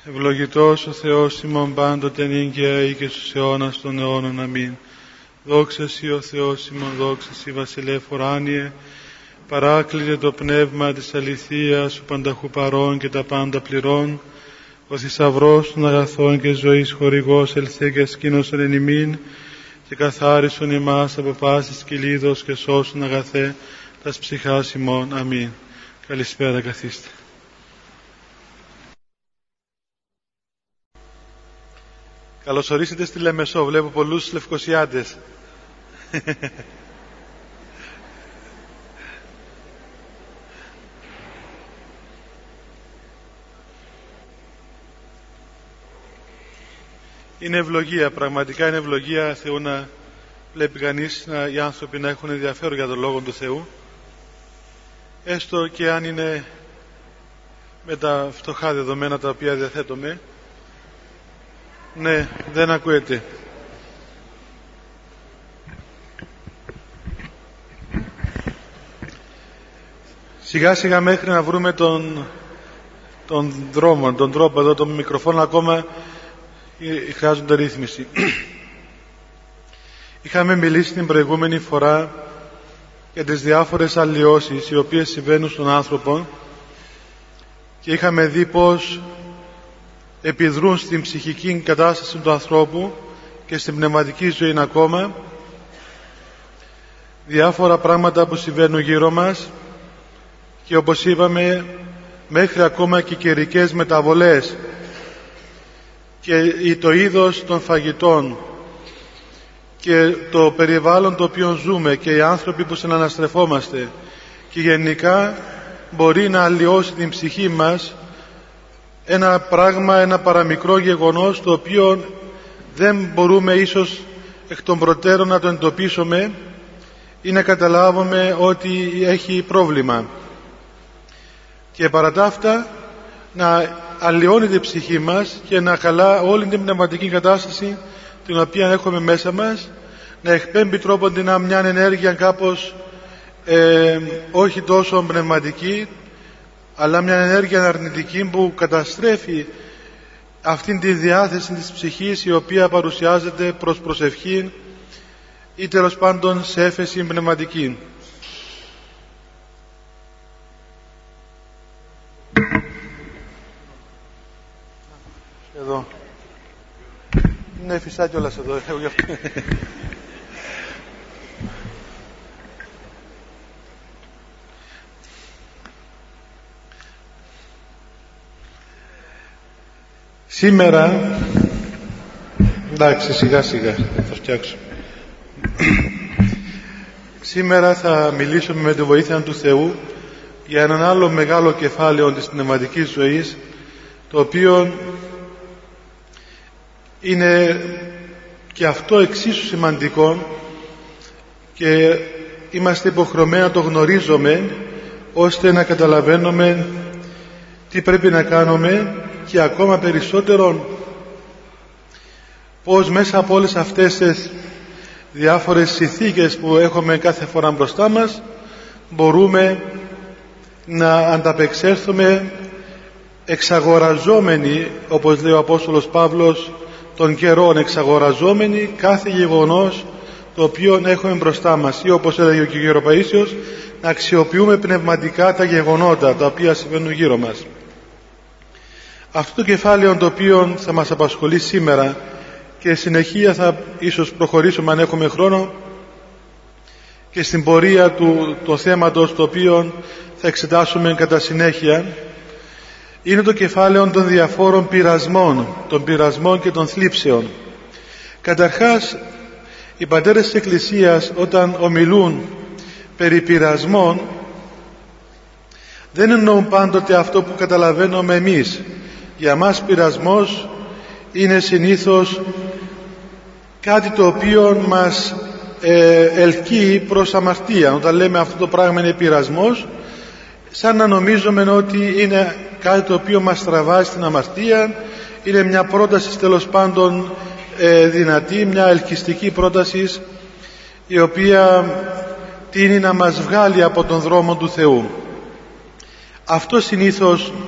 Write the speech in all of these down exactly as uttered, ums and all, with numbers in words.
Ευλογητός ο Θεός ημών πάντοτε νυν και στους αιώνας των αιώνων. Αμήν. Δόξα Σοι ο Θεός ημών, δόξα Σοι βασιλεύ ουράνιε, παράκλητε το πνεύμα της αληθείας, ο πανταχού παρών και τα πάντα πληρών, ο θησαυρός των αγαθών και ζωής χορηγός ελθέ και ασκήνωσον εν ημίν και καθάρισον ημάς από πάσης κυλίδος και σώσον αγαθέ τας ψυχάς ημών. Αμήν. Καλησπέρα, καθίστε. Καλώς ορίσετε στη Λεμεσό. Βλέπω πολλούς λευκοσιάτες. Είναι ευλογία, πραγματικά είναι ευλογία Θεού να βλέπει κανείς να, οι άνθρωποι να έχουν ενδιαφέρον για τον Λόγο του Θεού, έστω και αν είναι με τα φτωχά δεδομένα τα οποία διαθέτουμε. Ναι, δεν ακούεται. Σιγά σιγά μέχρι να βρούμε τον, τον δρόμο, τον τρόπο εδώ, το μικροφόνο ακόμα χρειάζονται ρύθμιση. Είχαμε μιλήσει την προηγούμενη φορά για τις διάφορες αλλοιώσεις οι οποίες συμβαίνουν στον άνθρωπο και είχαμε δει πως επιδρούν στην ψυχική κατάσταση του ανθρώπου και στην πνευματική ζωή ακόμα διάφορα πράγματα που συμβαίνουν γύρω μας και, όπως είπαμε, μέχρι ακόμα και καιρικές μεταβολές και το είδος των φαγητών και το περιβάλλον το οποίο ζούμε και οι άνθρωποι που συναναστρεφόμαστε και γενικά μπορεί να αλλοιώσει την ψυχή μας ένα πράγμα, ένα παραμικρό γεγονός το οποίο δεν μπορούμε ίσως εκ των προτέρων να το εντοπίσουμε ή να καταλάβουμε ότι έχει πρόβλημα, και παρά τα αυτά να αλλοιώνεται η ψυχή μας και να χαλά όλη την πνευματική κατάσταση την οποία έχουμε μέσα μας, να εκπέμπει τρόπον την μια ενέργεια κάπως ε, όχι τόσο πνευματική, αλλά μια ενέργεια αρνητική που καταστρέφει αυτήν τη διάθεση της ψυχής η οποία παρουσιάζεται προς προσευχή ή τέλος πάντων σε έφεση πνευματική. Εδώ. Είναι φυσά κιόλας εδώ. Σήμερα, εντάξει, σιγά σιγά θα φτιάξω. Σήμερα θα μιλήσουμε με τη βοήθεια του Θεού για έναν άλλο μεγάλο κεφάλαιο της πνευματικής ζωής, το οποίο είναι και αυτό εξίσου σημαντικό και είμαστε υποχρεωμένοι να το γνωρίζουμε ώστε να καταλαβαίνουμε τι πρέπει να κάνουμε και ακόμα περισσότερο πως μέσα από όλες αυτές τις διάφορες συνθήκες που έχουμε κάθε φορά μπροστά μας μπορούμε να ανταπεξέλθουμε εξαγοραζόμενοι, όπως λέει ο Απόστολος Παύλος, των καιρών, εξαγοραζόμενοι κάθε γεγονός το οποίο έχουμε μπροστά μας, ή όπως έλεγε ο κ. Παΐσιος, να αξιοποιούμε πνευματικά τα γεγονότα τα οποία συμβαίνουν γύρω μας. Αυτό το κεφάλαιο το οποίο θα μας απασχολεί σήμερα και συνεχεία θα ίσως προχωρήσουμε αν έχουμε χρόνο και στην πορεία του το θέματος το οποίο θα εξετάσουμε κατά συνέχεια, είναι το κεφάλαιο των διαφόρων πειρασμών, των πειρασμών και των θλίψεων. Καταρχάς, οι πατέρες της Εκκλησίας όταν ομιλούν περί πειρασμών δεν εννοούν πάντοτε αυτό που καταλαβαίνουμε εμείς. Για μας πειρασμός είναι συνήθως κάτι το οποίο μας ε, ελκύει προς αμαρτία. Όταν λέμε αυτό το πράγμα είναι πειρασμός, σαν να νομίζουμε ότι είναι κάτι το οποίο μας τραβάει στην αμαρτία, είναι μια πρόταση τέλος πάντων ε, δυνατή, μια ελκυστική πρόταση η οποία τείνει να μας βγάλει από τον δρόμο του Θεού. Αυτό συνήθως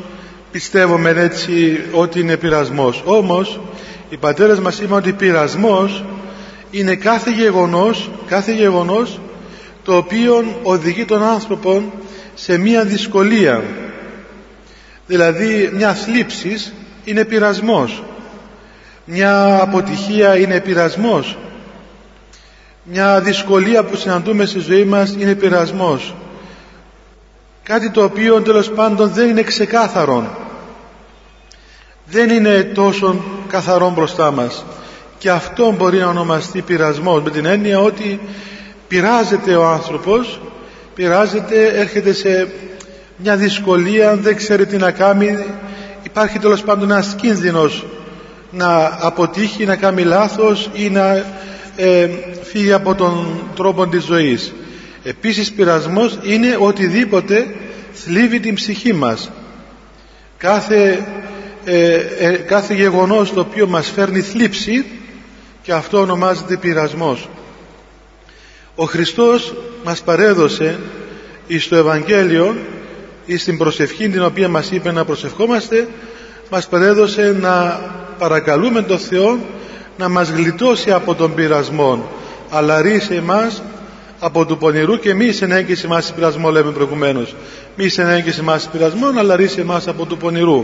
πιστεύουμε έτσι ότι είναι πειρασμός. Όμως οι πατέρες μας είπαν ότι πειρασμός είναι κάθε γεγονός, κάθε γεγονός το οποίο οδηγεί τον άνθρωπο σε μία δυσκολία. Δηλαδή μια θλίψη είναι πειρασμός, μια αποτυχία είναι πειρασμός, μια δυσκολία που συναντούμε στη ζωή μας είναι πειρασμός. Κάτι το οποίο τέλος πάντων δεν είναι ξεκάθαρο, δεν είναι τόσο καθαρό μπροστά μας, και αυτό μπορεί να ονομαστεί πειρασμός, με την έννοια ότι πειράζεται ο άνθρωπος, πειράζεται, έρχεται σε μια δυσκολία, δεν ξέρει τι να κάνει, υπάρχει τέλος πάντων ένας κίνδυνος να αποτύχει, να κάνει λάθος ή να ε, φύγει από τον τρόπο της ζωής. Επίσης πειρασμός είναι οτιδήποτε θλίβει την ψυχή μας. Κάθε, ε, ε, κάθε γεγονός το οποίο μας φέρνει θλίψη, και αυτό ονομάζεται πειρασμός. Ο Χριστός μας παρέδωσε εις το Ευαγγέλιο, εις την προσευχή την οποία μας είπε να προσευχόμαστε, μας παρέδωσε να παρακαλούμε τον Θεό να μας γλιτώσει από τον πειρασμό, αλλά ρίσε εμάς από του πονηρού, και μη ενέγγισε εμάς πειρασμό, λέμε προηγουμένως, μη ενέγγισε εμάς πειρασμό, αλλά ρίσε εμάς από του πονηρού.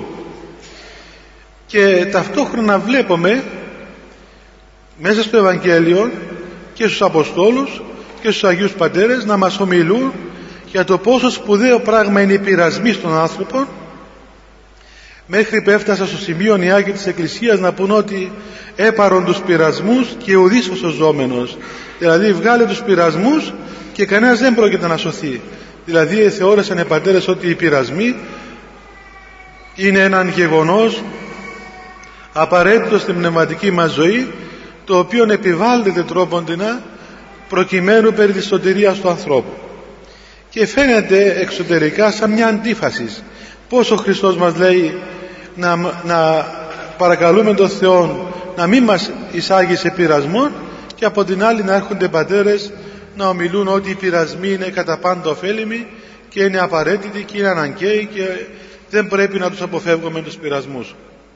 Και ταυτόχρονα βλέπουμε μέσα στο Ευαγγέλιο και στους Αποστόλους και στους Αγίους Πατέρες να μας ομιλούν για το πόσο σπουδαίο πράγμα είναι οι πειρασμοί στον άνθρωπο, μέχρι που έφτασα στο σημείο οι Άγιοι της Εκκλησίας να πούν ότι έπαρον τους πειρασμούς και ουδής ο σωζόμενος. Δηλαδή βγάλε τους πειρασμούς και κανένας δεν πρόκειται να σωθεί. Δηλαδή θεώρησαν οι πατέρες ότι οι πειρασμοί είναι έναν γεγονός απαραίτητο στην πνευματική μας ζωή, το οποίο επιβάλλεται τρόποντινα προκειμένου περί της σωτηρίας του ανθρώπου. Και φαίνεται εξωτερικά σαν μια αντίφαση. Πώς ο Χριστός μας λέει να, να παρακαλούμε τον Θεό να μην μας εισάγει σε πειρασμό, και από την άλλη να έρχονται πατέρες να ομιλούν ότι οι πειρασμοί είναι κατά πάντα ωφέλιμοι και είναι απαραίτητοι και είναι αναγκαίοι και δεν πρέπει να τους αποφεύγουμε τους πειρασμούς.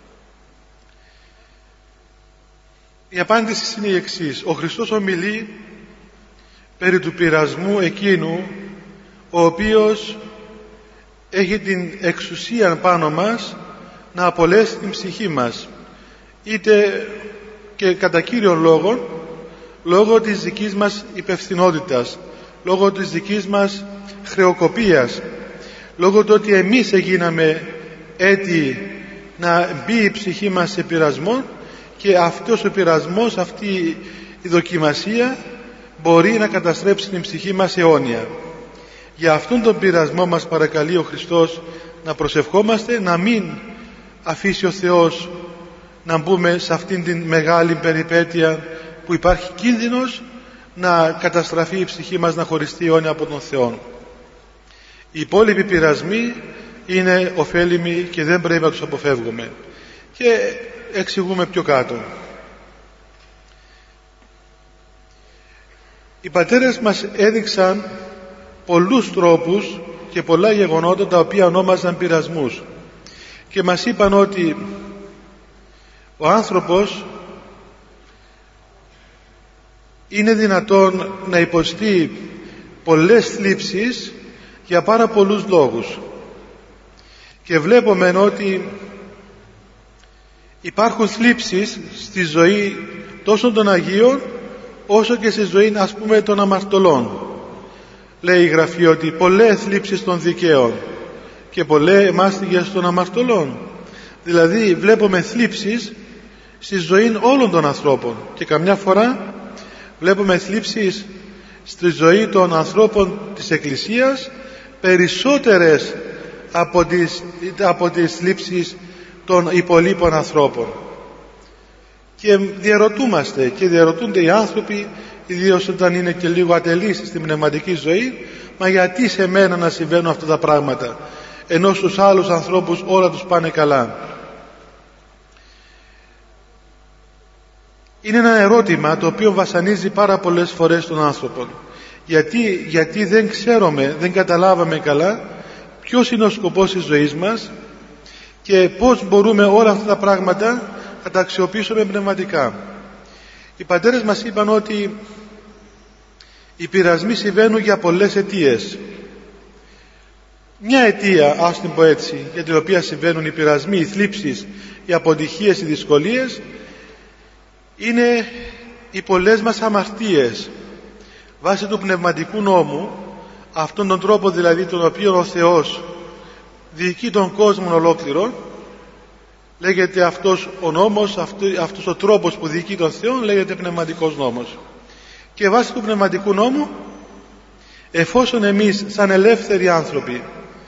Η απάντηση είναι η εξής. Ο Χριστός ομιλεί περί του πειρασμού εκείνου ο οποίος έχει την εξουσία πάνω μας να απολέσει την ψυχή μας, είτε και κατά κύριον λόγο λόγω της δικής μας υπευθυνότητας, λόγω της δικής μας χρεοκοπίας, λόγω του ότι εμείς έγιναμε έτοιοι να μπει η ψυχή μας σε πειρασμό, και αυτός ο πειρασμός, αυτή η δοκιμασία μπορεί να καταστρέψει την ψυχή μας αιώνια. Για αυτόν τον πειρασμό μας παρακαλεί ο Χριστός να προσευχόμαστε, να μην αφήσει ο Θεός να μπούμε σε αυτήν την μεγάλη περιπέτεια που υπάρχει κίνδυνος να καταστραφεί η ψυχή μας, να χωριστεί αιώνια από τον Θεό. Οι υπόλοιποι πειρασμοί είναι ωφέλιμοι και δεν πρέπει να τους αποφεύγουμε. Και εξηγούμε πιο κάτω. Οι πατέρες μας έδειξαν πολλούς τρόπους και πολλά γεγονότα τα οποία ονόμαζαν πειρασμούς, και μας είπαν ότι ο άνθρωπος είναι δυνατόν να υποστεί πολλές θλίψεις για πάρα πολλούς λόγους, και βλέπουμε ότι υπάρχουν θλίψεις στη ζωή τόσο των Αγίων όσο και στη ζωή, ας πούμε, των αμαρτωλών. Λέει η Γραφή ότι πολλές θλίψεις των δικαίων και πολλές μάστιγες των αμαρτωλών. Δηλαδή βλέπουμε θλίψεις στη ζωή όλων των ανθρώπων, και καμιά φορά βλέπουμε θλίψεις στη ζωή των ανθρώπων της Εκκλησίας περισσότερες από τις, από τις θλίψεις των υπολείπων ανθρώπων. Και διαρωτούμαστε και διαρωτούνται οι άνθρωποι, ιδίως όταν είναι και λίγο ατελείς στην πνευματική ζωή, μα γιατί σε μένα να συμβαίνουν αυτά τα πράγματα ενώ στους άλλους ανθρώπους όλα τους πάνε καλά? Είναι ένα ερώτημα το οποίο βασανίζει πάρα πολλές φορές τον άνθρωπο. Γιατί, γιατί δεν ξέρουμε, δεν καταλάβαμε καλά ποιος είναι ο σκοπός της ζωής μας και πώς μπορούμε όλα αυτά τα πράγματα να τα αξιοποιήσουμε πνευματικά. Οι πατέρες μας είπαν ότι οι πειρασμοί συμβαίνουν για πολλές αιτίες. Μια αιτία, ας την πω έτσι, για την οποία συμβαίνουν οι πειρασμοί, οι θλίψεις, οι αποτυχίες, οι δυσκολίες, είναι οι πολλές μας αμαρτίες. Βάσει του πνευματικού νόμου, αυτόν τον τρόπο δηλαδή τον οποίο ο Θεός διοικεί τον κόσμο ολόκληρο, λέγεται αυτός ο νόμος, αυτός ο τρόπος που διοικεί τον Θεό λέγεται πνευματικός νόμος. Και βάσει του πνευματικού νόμου, εφόσον εμείς σαν ελεύθεροι άνθρωποι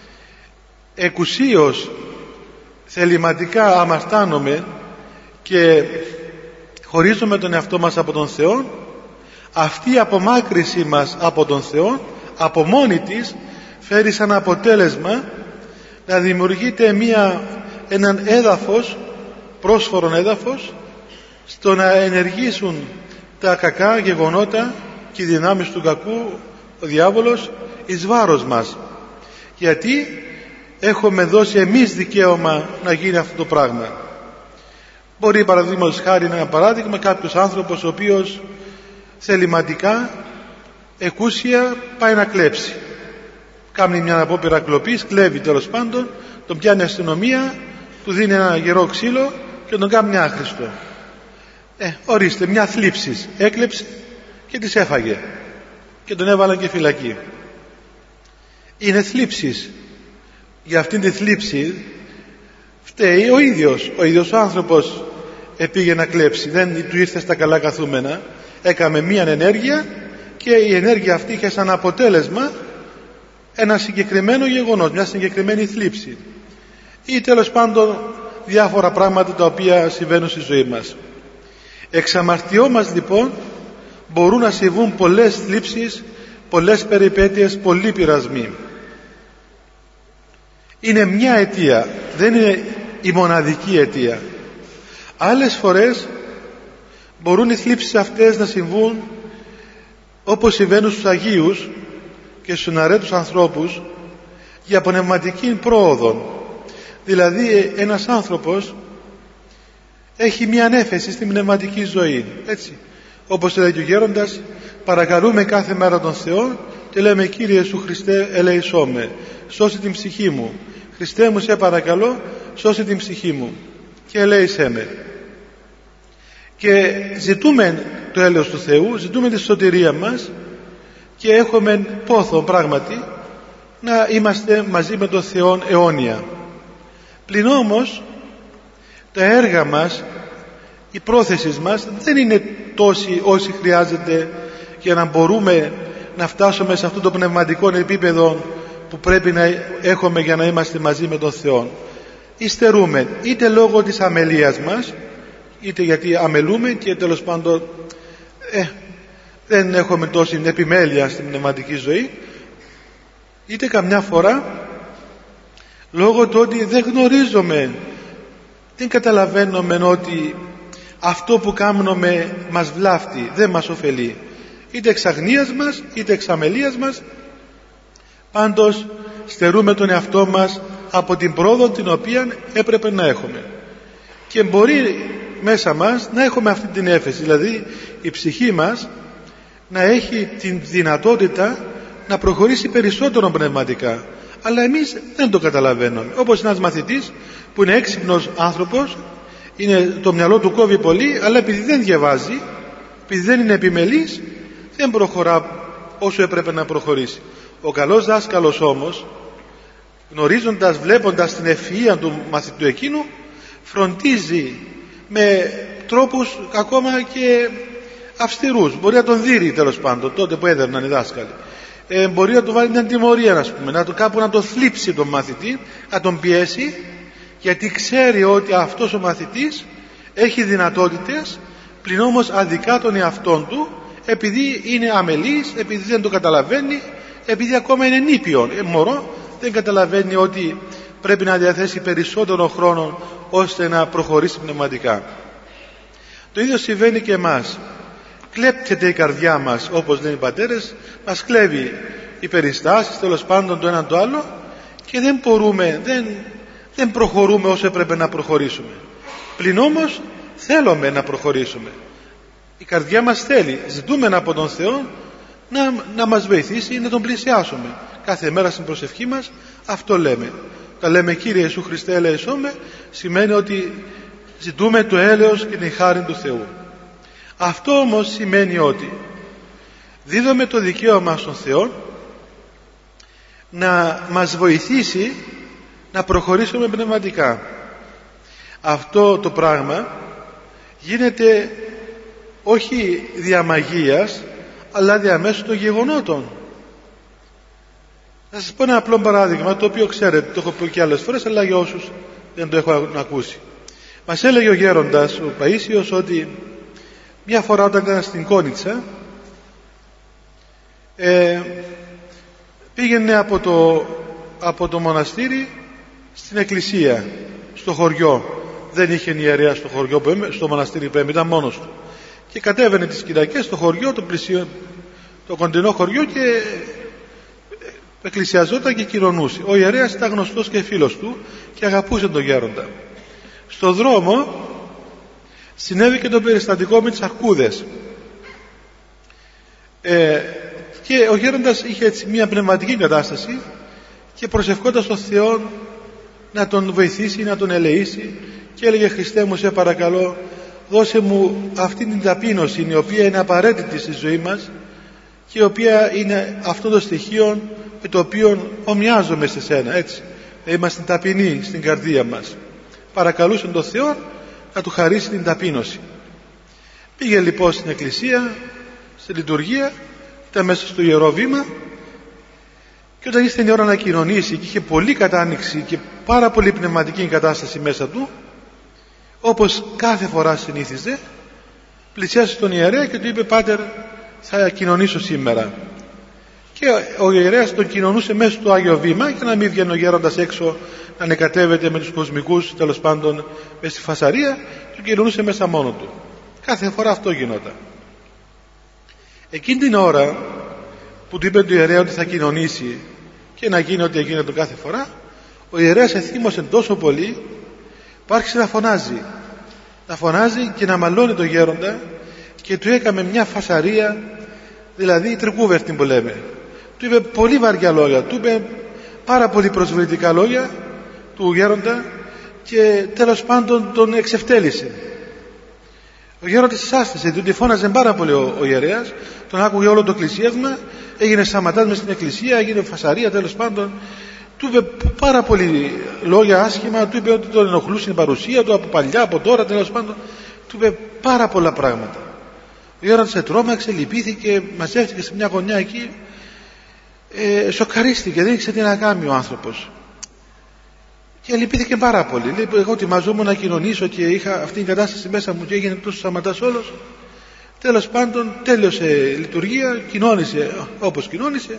εκουσίως θεληματικά αμαρτάνομαι και χωρίζουμε τον εαυτό μας από τον Θεό, αυτή η απομάκρυση μας από τον Θεό από μόνη της φέρει σαν αποτέλεσμα να δημιουργείται μια, έναν έδαφος, πρόσφορον έδαφος, στο να ενεργήσουν τα κακά γεγονότα και οι δυνάμεις του κακού, ο διάβολος, εις βάρος μας. Γιατί έχουμε δώσει εμείς δικαίωμα να γίνει αυτό το πράγμα. Μπορεί παραδείγματος χάρη ένα παράδειγμα, κάποιος άνθρωπος ο οποίος θεληματικά, εκούσια πάει να κλέψει. Κάνει μια απόπειρα κλοπής, κλέβει τέλος πάντων, τον πιάνει η αστυνομία, του δίνει ένα γερό ξύλο και τον κάνει άχρηστο. Ε, ορίστε, μια θλίψη. Έκλεψε και τις έφαγε και τον έβαλαν και φυλακή. Είναι θλίψεις. Για αυτήν τη θλίψη φταίει ο ίδιος. Ο ίδιος ο άνθρωπος επήγε να κλέψει. Δεν του ήρθε στα καλά καθούμενα. Έκαμε μία ενέργεια και η ενέργεια αυτή είχε σαν αποτέλεσμα ένα συγκεκριμένο γεγονός, μια συγκεκριμένη θλίψη. Ή τέλος πάντων διάφορα πράγματα τα οποία συμβαίνουν στη ζωή μας. Εξ αμαρτιών μας λοιπόν μπορούν να συμβούν πολλές θλίψεις, πολλές περιπέτειες, πολλοί πειρασμοί. Είναι μια αιτία, δεν είναι η μοναδική αιτία. Άλλες φορές μπορούν οι θλίψεις αυτές να συμβούν όπως συμβαίνουν στους Αγίους και στους αρέτους ανθρώπους για πνευματική πρόοδο. Δηλαδή ένας άνθρωπος έχει μια ανέφεση στην πνευματική ζωή, έτσι, όπως λέει και ο γέροντας, παρακαλούμε κάθε μέρα τον Θεό και λέμε Κύριε Ιησού Χριστέ ελέησό με, σώσε την ψυχή μου. Χριστέ μου σε παρακαλώ, σώσε την ψυχή μου και ελέησέ με. Και ζητούμε το έλεος του Θεού, ζητούμε τη σωτηρία μας και έχουμε πόθο πράγματι να είμαστε μαζί με τον Θεό αιώνια. Πλην όμως τα έργα μας, η πρόθεση μας δεν είναι τόση όση χρειάζεται για να μπορούμε να φτάσουμε σε αυτό το πνευματικό επίπεδο που πρέπει να έχουμε για να είμαστε μαζί με τον Θεό. Υστερούμε είτε λόγω της αμελίας μας, είτε γιατί αμελούμε και τέλος πάντων ε, δεν έχουμε τόση επιμέλεια στην πνευματική ζωή, είτε καμιά φορά λόγω του ότι δεν γνωρίζουμε, δεν καταλαβαίνουμε ότι αυτό που κάνουμε μας βλάφτει, δεν μας ωφελεί, είτε εξ αγνίας μας είτε εξ αμελίας μας. Πάντως στερούμε τον εαυτό μας από την πρόοδο την οποία έπρεπε να έχουμε, και μπορεί μέσα μας να έχουμε αυτή την έφεση, δηλαδή η ψυχή μας να έχει την δυνατότητα να προχωρήσει περισσότερο πνευματικά, αλλά εμείς δεν το καταλαβαίνουμε. Όπως ένας μαθητής που είναι έξυπνος άνθρωπος, είναι, το μυαλό του κόβει πολύ, αλλά επειδή δεν διαβάζει, επειδή δεν είναι επιμελής, δεν προχωρά όσο έπρεπε να προχωρήσει. Ο καλός δάσκαλος όμως, γνωρίζοντας, βλέποντας την ευφυΐα του μαθητού εκείνου, φροντίζει με τρόπους ακόμα και αυστηρούς. Μπορεί να τον δείρει τέλος πάντων, τότε που έδερναν οι δάσκαλοι. Ε, μπορεί να του βάλει μια τιμωρία, ας πούμε, να του, κάπου να το θλίψει τον μαθητή, να τον πιέσει, γιατί ξέρει ότι αυτός ο μαθητής έχει δυνατότητες, πλην όμως αδικά τον εαυτόν του, επειδή είναι αμελής, επειδή δεν το καταλαβαίνει, επειδή ακόμα είναι νήπιον, ε, μωρό, δεν καταλαβαίνει ότι πρέπει να διαθέσει περισσότερο χρόνο ώστε να προχωρήσει πνευματικά. Το ίδιο συμβαίνει και εμάς. Κλέπτεται η καρδιά μας, όπως λένε οι πατέρες, μας κλέβει οι περιστάσεις, τέλος πάντων το ένα το άλλο, και δεν μπορούμε, δεν δεν προχωρούμε όσο έπρεπε να προχωρήσουμε. Πλην όμως θέλουμε να προχωρήσουμε. Η καρδιά μας θέλει, ζητούμε από τον Θεό να, να μας βοηθήσει, να τον πλησιάσουμε. Κάθε μέρα στην προσευχή μας αυτό λέμε. Τα λέμε Κύριε Ιησού Χριστέ ελεησόμε, σημαίνει ότι ζητούμε το έλεος και την χάρη του Θεού. Αυτό όμως σημαίνει ότι δίδουμε το δικαίωμα στον Θεό να μας βοηθήσει να προχωρήσουμε πνευματικά. Αυτό το πράγμα γίνεται όχι δια μαγείας, αλλά διαμέσου των γεγονότων. Θα σας πω ένα απλό παράδειγμα, το οποίο ξέρετε, το έχω πει και άλλες φορές, αλλά για όσους δεν το έχουν ακούσει. Μας έλεγε ο γέροντας, ο Παΐσιος, ότι μια φορά όταν ήταν στην Κόνιτσα, ε, πήγαινε από το, από το μοναστήρι στην εκκλησία, στο χωριό. Δεν είχε ιερέα στο χωριό που, στο μοναστήρι που ήταν μόνος του. Και κατέβαινε τις Κυριακές στο χωριό, το, πλησιο, το κοντινό χωριό, και εκκλησιαζόταν και κοινωνούσε. Ο ιερέας ήταν γνωστός και φίλος του και αγαπούσε τον γέροντα. Στο δρόμο συνέβη και το περιστατικό με τις αρκούδες. Ε, και ο γέροντας είχε έτσι μια πνευματική κατάσταση και προσευχόταν στον Θεό να τον βοηθήσει, να τον ελεήσει, και έλεγε: Χριστέ μου, σε παρακαλώ, δώσε μου αυτή την ταπείνωση, η οποία είναι απαραίτητη στη ζωή μας και η οποία είναι αυτό το στοιχείο με το οποίο ομοιάζομαι σε σένα, έτσι, να είμαστε ταπεινοί στην καρδία μας. Παρακαλούσε τον Θεό να του χαρίσει την ταπείνωση. Πήγε λοιπόν στην εκκλησία, στη λειτουργία, ήταν μέσα στο Ιερό Βήμα, και όταν ήρθε η ώρα να κοινωνήσει και είχε πολύ κατάνοιξη και πάρα πολύ πνευματική κατάσταση μέσα του, όπως κάθε φορά συνήθιζε, πλησιάσε τον ιερέα και του είπε: Πάτερ, θα κοινωνήσω σήμερα. Και ο ιερέας τον κοινωνούσε μέσα στο Άγιο Βήμα, για να μην βγαίνει ο γέροντας έξω να ανεκατεύεται με τους κοσμικούς, τέλος πάντων μες στη φασαρία, τον κοινωνούσε μέσα μόνο του. Κάθε φορά αυτό γινόταν. Εκείνη την ώρα που του είπε του ιερέα ότι θα κοινωνήσει και να γίνει ό,τι έγινε κάθε φορά, ο ιερέας εθύμωσε τόσο πολύ που άρχισε να φωνάζει να φωνάζει και να μαλώνει τον γέροντα, και του έκαμε μια φασαρία, δηλαδή τρικούβερτη που λέμε. Του είπε πολύ βαριά λόγια, του είπε πάρα πολύ προσβλητικά λόγια του γέροντα, και τέλος πάντων τον εξευτέλισε. Ο γέροντας εισάστησε, διότι φώναζε πάρα πολύ ο, ο ιερέας, τον άκουγε όλο το εκκλησίασμα, έγινε σαματάς μες στην εκκλησία, έγινε φασαρία, τέλος πάντων. Του είπε πάρα πολύ λόγια άσχημα, του είπε ότι τον ενοχλούσε η παρουσία του από παλιά, από τώρα, τέλος πάντων. Του είπε πάρα πολλά πράγματα. Ο γέροντας ετρώμαξε, λυπήθηκε, μαζεύτηκε σε μια γωνιά εκεί, ε, σοκαρίστηκε, δεν ήξερε τι να κάνει ο άνθρωπος. Και λυπήθηκε πάρα πολύ. Λέει: εγώ ετοιμαζόμουν να κοινωνήσω και είχα αυτή την κατάσταση μέσα μου και έγινε τόσο σαματάς όλος. Τέλος πάντων τέλειωσε η λειτουργία, κοινώνησε όπως κοινώνησε,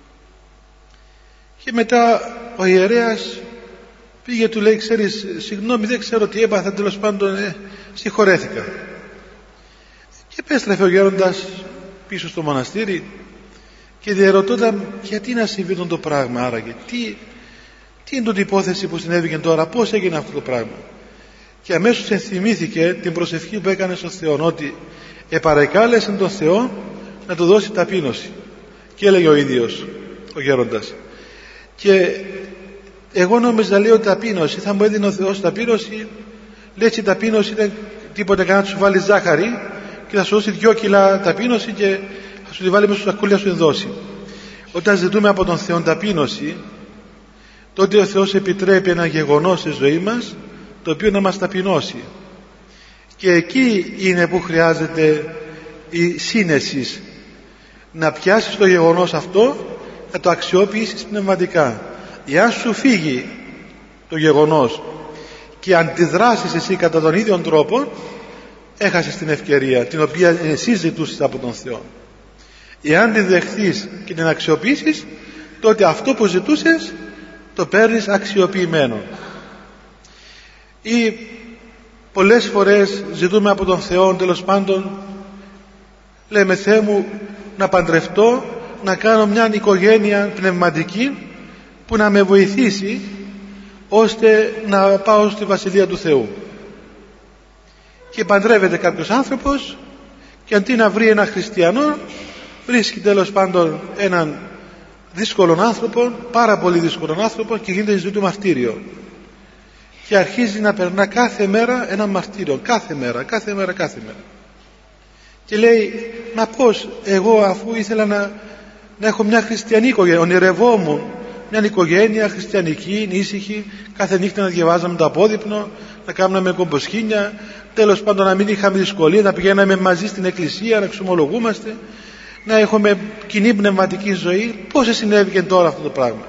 και μετά ο ιερέας πήγε, του λέει: ξέρεις, συγγνώμη, δεν ξέρω τι έπαθα, τέλος πάντων ε, συγχωρέθηκα. Και επέστρεφε ο γέροντας πίσω στο μοναστήρι και διαρωτώταν γιατί να συμβεί το πράγμα, άραγε τι, τι είναι την υπόθεση που συνέβηκε τώρα, πώς έγινε αυτό το πράγμα. Και αμέσως ενθυμήθηκε την προσευχή που έκανε στον Θεό, ότι επαρεκάλεσε τον Θεό να του δώσει ταπείνωση. Και έλεγε ο ίδιος ο γέροντας: και εγώ νόμιζα, λέω, ταπείνωση θα μου έδινε ο Θεός ταπείνωση, λέει, η ταπείνωση ήταν τίποτε, κανένα να σου βάλει ζάχαρη και θα σου δώσει δυο κιλά ταπείνωση και θα σου τη βάλει μέσα στο σακούλι να σου δώσει. Όταν ζητούμε από τον Θεό ταπείνωση, τότε ο Θεός επιτρέπει ένα γεγονός στη ζωή μας, το οποίο να μας ταπεινώσει, και εκεί είναι που χρειάζεται η σύνεση, να πιάσεις το γεγονός αυτό, να το αξιοποιήσεις πνευματικά. Εάν σου φύγει το γεγονός και αντιδράσεις εσύ κατά τον ίδιο τρόπο, έχασες την ευκαιρία την οποία εσύ ζητούσες από τον Θεό. Εάν τη δεχθείς και την αξιοποιήσεις, τότε αυτό που ζητούσες το παίρνεις αξιοποιημένο. Ή πολλές φορές ζητούμε από τον Θεό, τέλος πάντων λέμε: Θεέ μου, να παντρευτώ, να κάνω μια οικογένεια πνευματική που να με βοηθήσει ώστε να πάω στη Βασιλεία του Θεού. Και παντρεύεται κάποιος άνθρωπος και αντί να βρει ένα χριστιανό, βρίσκει τέλος πάντων έναν δύσκολον άνθρωπο, πάρα πολύ δύσκολον άνθρωπο, και γίνεται η ζωή του μαρτύριο. Και αρχίζει να περνά κάθε μέρα ένα μαρτύριο, κάθε μέρα, κάθε μέρα, κάθε μέρα. Και λέει, μα πώς εγώ, αφού ήθελα να, να έχω μια χριστιανή οικογένεια, ονειρευόμουν μια οικογένεια χριστιανική, ήσυχη, κάθε νύχτα να διαβάζαμε το απόδειπνο, να κάναμε κομποσχήνια, τέλος πάντων να μην είχαμε δυσκολία, να πηγαίναμε μαζί στην εκκλησία, να εξομολογούμαστε, να έχουμε κοινή πνευματική ζωή. Πώς συνέβηκε τώρα αυτό το πράγμα?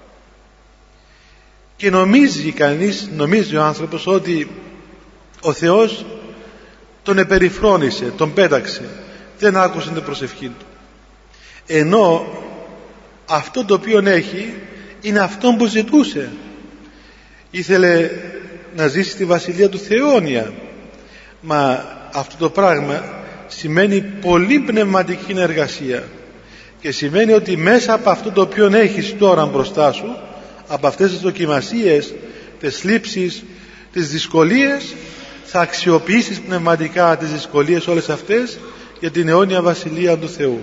Και νομίζει κανείς, νομίζει ο άνθρωπος ότι ο Θεός τον επεριφρόνησε, τον πέταξε, δεν άκουσε την προσευχή του, ενώ αυτό το οποίο έχει είναι αυτό που ζητούσε. Ήθελε να ζήσει στη Βασιλεία του Θεού αιώνια, μα αυτό το πράγμα σημαίνει πολύ πνευματική εργασία, και σημαίνει ότι μέσα από αυτό το οποίο έχεις τώρα μπροστά σου, από αυτές τις δοκιμασίες, τις θλίψεις, τις δυσκολίες, θα αξιοποιήσεις πνευματικά τις δυσκολίες όλες αυτές για την αιώνια Βασιλεία του Θεού.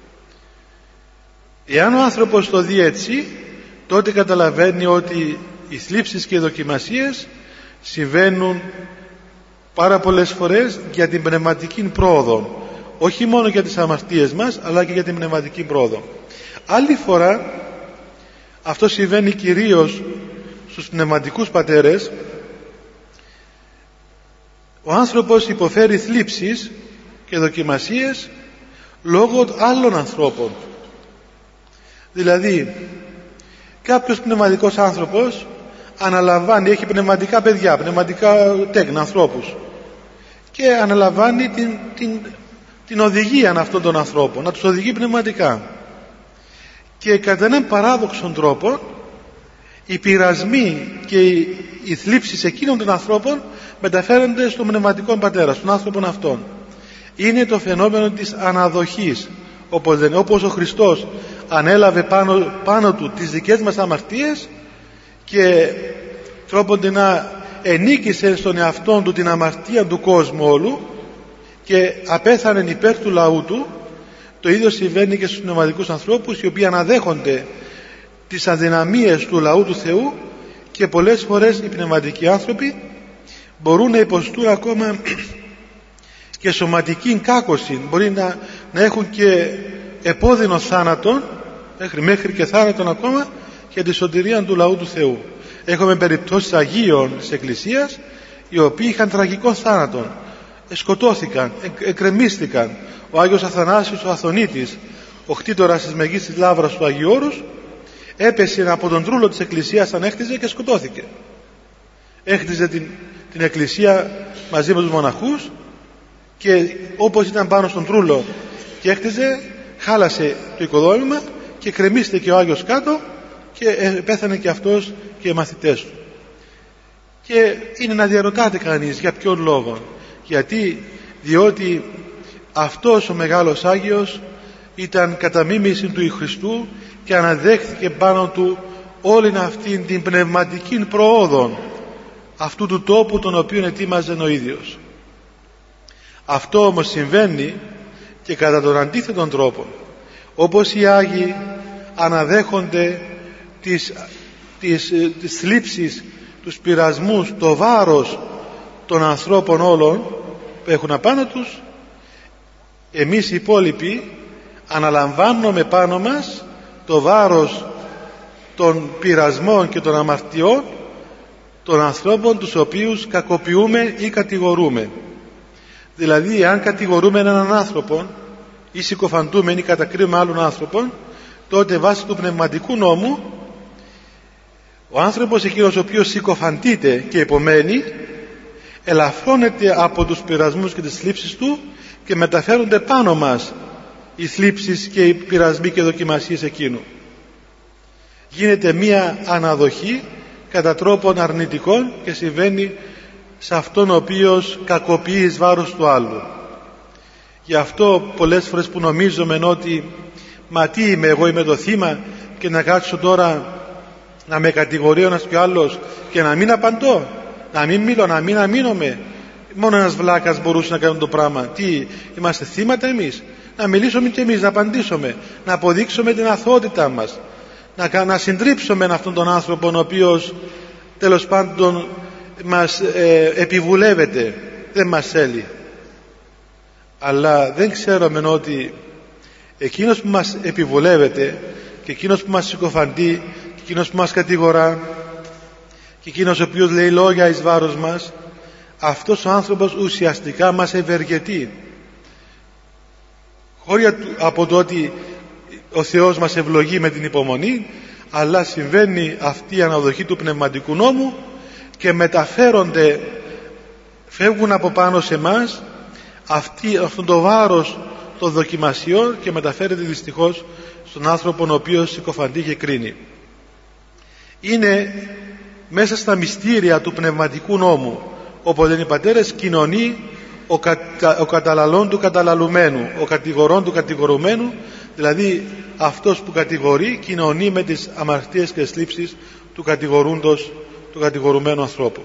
Εάν ο άνθρωπος το δει έτσι, τότε καταλαβαίνει ότι οι θλίψεις και οι δοκιμασίες συμβαίνουν πάρα πολλές φορές για την πνευματική πρόοδο, όχι μόνο για τις αμαρτίες μας, αλλά και για την πνευματική πρόοδο. Άλλη φορά αυτό συμβαίνει κυρίως στους πνευματικούς πατέρες. Ο άνθρωπος υποφέρει θλίψεις και δοκιμασίες λόγω άλλων ανθρώπων. Δηλαδή κάποιος πνευματικός άνθρωπος αναλαμβάνει, έχει πνευματικά παιδιά, πνευματικά τέκνα, ανθρώπους, και αναλαμβάνει την, την, την οδηγία αυτών των ανθρώπων, να τους οδηγεί πνευματικά, και κατά έναν παράδοξον τρόπο οι πειρασμοί και οι, οι θλίψεις εκείνων των ανθρώπων μεταφέρονται στον πνευματικό πατέρα, στον άνθρωπον αυτόν. Είναι το φαινόμενο της αναδοχής, όπως, δεν, όπως ο Χριστός ανέλαβε πάνω, πάνω του τις δικές μας αμαρτίες και τρόποντε να ενίκησε στον εαυτόν του την αμαρτία του κόσμου όλου και απέθανε υπέρ του λαού του. Το ίδιο συμβαίνει και στους πνευματικούς ανθρώπους, οι οποίοι αναδέχονται τις αδυναμίες του λαού του Θεού, και πολλές φορές οι πνευματικοί άνθρωποι μπορούν να υποστούν ακόμα και σωματική κάκωση, μπορεί να, να έχουν και επώδυνο θάνατον, μέχρι, μέχρι και θάνατον ακόμα, για τη σωτηρία του λαού του Θεού. Έχουμε περιπτώσεις Αγίων της Εκκλησίας, οι οποίοι είχαν τραγικό θάνατον, σκοτώθηκαν, εκκρεμίστηκαν. Ο Άγιος Αθανάσιος ο Αθωνίτης, ο χτίτορας της Μεγίστης Λαύρας του Αγίου Όρους, έπεσε από τον τρούλο της Εκκλησίας, ανέχτιζε και σκοτώθηκε. Έχτιζε την, την Εκκλησία μαζί με τους μοναχούς, και όπως ήταν πάνω στον τρούλο και έχτιζε, χάλασε το οικοδόμημα και κρεμίστηκε ο Άγιος κάτω, και πέθανε και αυτός και οι μαθητές του. Και είναι να διαρωτάται κανείς για ποιον λόγο. Γιατί, διότι αυτός ο μεγάλος Άγιος ήταν κατά μίμηση του Χριστού και αναδέχθηκε πάνω του όλη αυτή την πνευματική προόδο αυτού του τόπου τον οποίο ετοίμαζε ο ίδιος. Αυτό όμως συμβαίνει και κατά τον αντίθετον τρόπο. Όπως οι Άγιοι αναδέχονται τις, τις, τις θλίψεις, τους πειρασμούς, το βάρος των ανθρώπων όλων που έχουν απάνω τους, εμείς οι υπόλοιποι αναλαμβάνουμε πάνω μας το βάρος των πειρασμών και των αμαρτιών των ανθρώπων τους οποίους κακοποιούμε ή κατηγορούμε. Δηλαδή, αν κατηγορούμε έναν άνθρωπο ή συκοφαντούμε ή κατακρίνουμε άλλον άνθρωπο, τότε βάσει του πνευματικού νόμου ο άνθρωπος εκείνος ο οποίος συκοφαντείται και υπομένει ελαφρώνεται από τους πειρασμούς και τις θλίψεις του, και μεταφέρονται πάνω μας οι θλίψεις και οι πειρασμοί και δοκιμασίες εκείνου. Γίνεται μία αναδοχή κατά τρόπον αρνητικών και συμβαίνει σε αυτόν ο οποίος κακοποιεί εις βάρος του άλλου. Γι' αυτό πολλές φορές που νομίζουμε ότι μα τι είμαι εγώ, είμαι το θύμα, και να κάτσω τώρα να με κατηγορεί ο ένας και ο άλλος και να μην απαντώ, να μην μιλώ, να μην αμήνομαι? Μόνο ένας βλάκας μπορούσε να κάνει το πράγμα. Τι, είμαστε θύματα εμείς? Να μιλήσουμε και εμείς, να απαντήσουμε, να αποδείξουμε την αθωότητά μας, να, να συντρίψουμε αυτόν τον άνθρωπο ο οποίος τέλος πάντων μας ε, επιβουλεύεται, δεν μας θέλει. Αλλά δεν ξέρουμε ότι εκείνος που μας επιβουλεύεται και εκείνος που μας συκοφαντεί και εκείνος που μας κατηγορά και εκείνος ο οποίος λέει λόγια εις βάρος μας, αυτός ο άνθρωπος ουσιαστικά μας ευεργετεί. Χωρίς από το ότι ο Θεός μας ευλογεί με την υπομονή, αλλά συμβαίνει αυτή η αναδοχή του πνευματικού νόμου και μεταφέρονται, φεύγουν από πάνω σε μας αυτή, αυτό το βάρος των δοκιμασιών και μεταφέρεται δυστυχώς στον άνθρωπο ο οποίος συκοφαντεί και κρίνει. Είναι μέσα στα μυστήρια του πνευματικού νόμου, όποτε οι πατέρες κοινωνεί ο, κατα, ο καταλαλών του καταλαλουμένου, ο κατηγορών του κατηγορουμένου, δηλαδή αυτός που κατηγορεί κοινωνεί με τις αμαρτίες και θλίψεις του κατηγορούντος, του κατηγορουμένου ανθρώπου.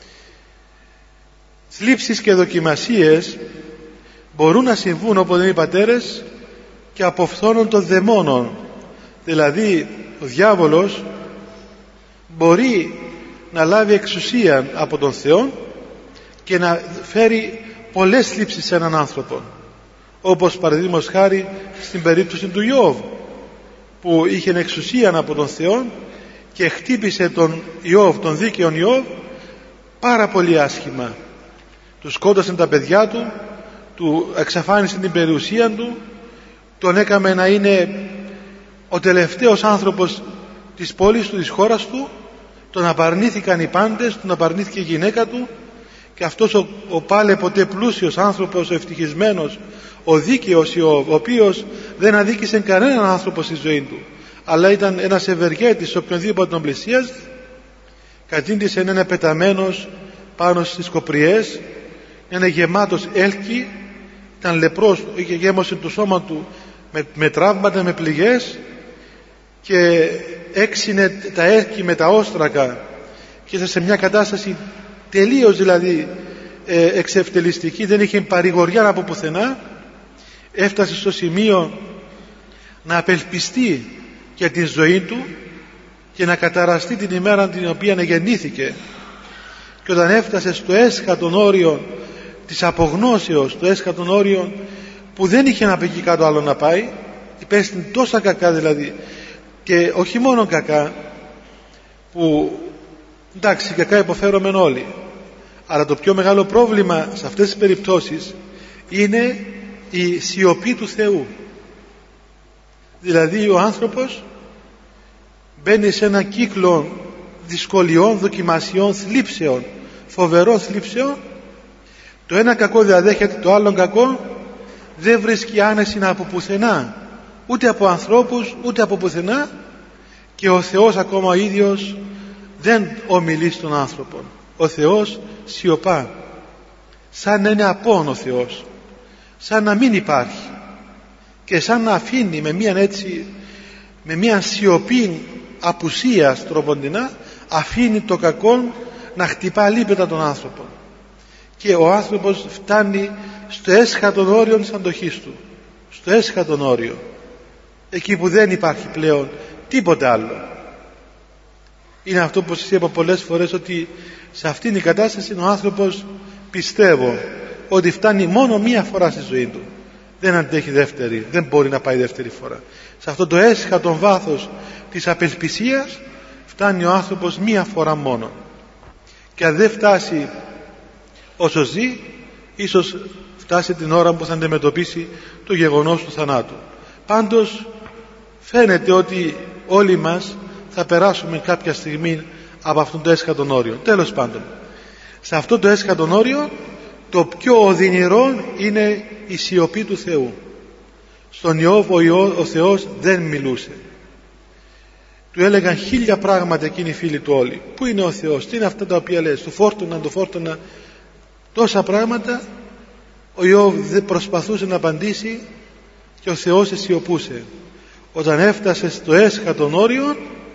Θλίψεις και δοκιμασίες μπορούν να συμβούν, όπως λένε οι πατέρες, και από φθόνων των δαιμόνων. Δηλαδή ο διάβολος μπορεί να λάβει εξουσία από τον Θεό και να φέρει πολλές θλίψεις σε έναν άνθρωπο, όπως παραδείγματος χάρη στην περίπτωση του Ιώβ, που είχε εξουσία από τον Θεό και χτύπησε τον Ιώβ, τον δίκαιον Ιώβ, πάρα πολύ άσχημα. Του σκότωσε τα παιδιά του, του εξαφάνισε την περιουσία του, τον έκαμε να είναι ο τελευταίος άνθρωπος της πόλης του, της χώρας του, τον απαρνήθηκαν οι πάντες, τον απαρνήθηκε η γυναίκα του, και αυτός ο, ο πάλε ποτέ πλούσιος άνθρωπος, ο ευτυχισμένος, ο δίκαιος Ιώβ, ο οποίος δεν αδίκησε κανέναν άνθρωπο στη ζωή του, αλλά ήταν ένας ευεργέτης σε οποιονδήποτε τον πλησίαζε, κατήντησε να είναι πεταμένος πάνω στις κοπριές, να είναι γεμάτος έλκη, ήταν λεπρός, είχε γέμωσε το σώμα του με, με τραύματα, με πληγές, και έξινε τα έλκη με τα όστρακα και ήταν σε μια κατάσταση τελείως δηλαδή ε, εξευτελιστική, δεν είχε παρηγοριά από πουθενά. Έφτασε στο σημείο να απελπιστεί για την ζωή του και να καταραστεί την ημέρα την οποία γεννήθηκε, και όταν έφτασε στο έσχατον όριο της απογνώσεως, το έσχατον όριο που δεν είχε να πει κάτω άλλο να πάει, υπέστη τόσα κακά δηλαδή, και όχι μόνο κακά που εντάξει κακά υποφέρομεν όλοι, αλλά το πιο μεγάλο πρόβλημα σε αυτές τις περιπτώσεις είναι η σιωπή του Θεού. Δηλαδή ο άνθρωπος μπαίνει σε ένα κύκλο δυσκολιών, δοκιμασιών, θλίψεων, φοβερών θλίψεων. Το ένα κακό διαδέχεται το άλλο κακό, δεν βρίσκει άνεση από πουθενά, ούτε από ανθρώπους ούτε από πουθενά, και ο Θεός ακόμα ο ίδιος δεν ομιλεί στον άνθρωπο. Ο Θεός σιωπά, σαν να είναι απόν ο Θεός, σαν να μην υπάρχει, και σαν να αφήνει με μια έτσι, με μια σιωπή απουσίας τροποντινά, αφήνει το κακό να χτυπά λίπετα τον άνθρωπο, και ο άνθρωπος φτάνει στο έσχατον όριο της αντοχής του, στο έσχατον όριο, εκεί που δεν υπάρχει πλέον τίποτε άλλο. Είναι αυτό που σας είπα πολλές φορές, ότι σε αυτήν την κατάσταση ο άνθρωπος, πιστεύω ότι φτάνει μόνο μία φορά στη ζωή του, δεν αντέχει δεύτερη, δεν μπορεί να πάει δεύτερη φορά. Σε αυτό το έσχατο βάθος της απελπισίας φτάνει ο άνθρωπος μία φορά μόνο, και αν δεν φτάσει όσο ζει, ίσως φτάσει την ώρα που θα αντιμετωπίσει το γεγονός του θανάτου. Πάντως φαίνεται ότι όλοι μας θα περάσουμε κάποια στιγμή από αυτόν το έσχατον όριο. Τέλος πάντων, σε αυτό το έσχατον όριο το πιο οδυνηρό είναι η σιωπή του Θεού. Στον Ιώβ ο, Ιώ, ο Θεός δεν μιλούσε. Του έλεγαν χίλια πράγματα εκείνοι οι φίλοι του όλοι. Πού είναι ο Θεός, τι είναι αυτά τα οποία λες, του φόρτωνα, του φόρτωνα, τόσα πράγματα. Ο Ιώβ δεν προσπαθούσε να απαντήσει και ο Θεός σιωπούσε. Όταν έφτασε στο έσχατον όριο,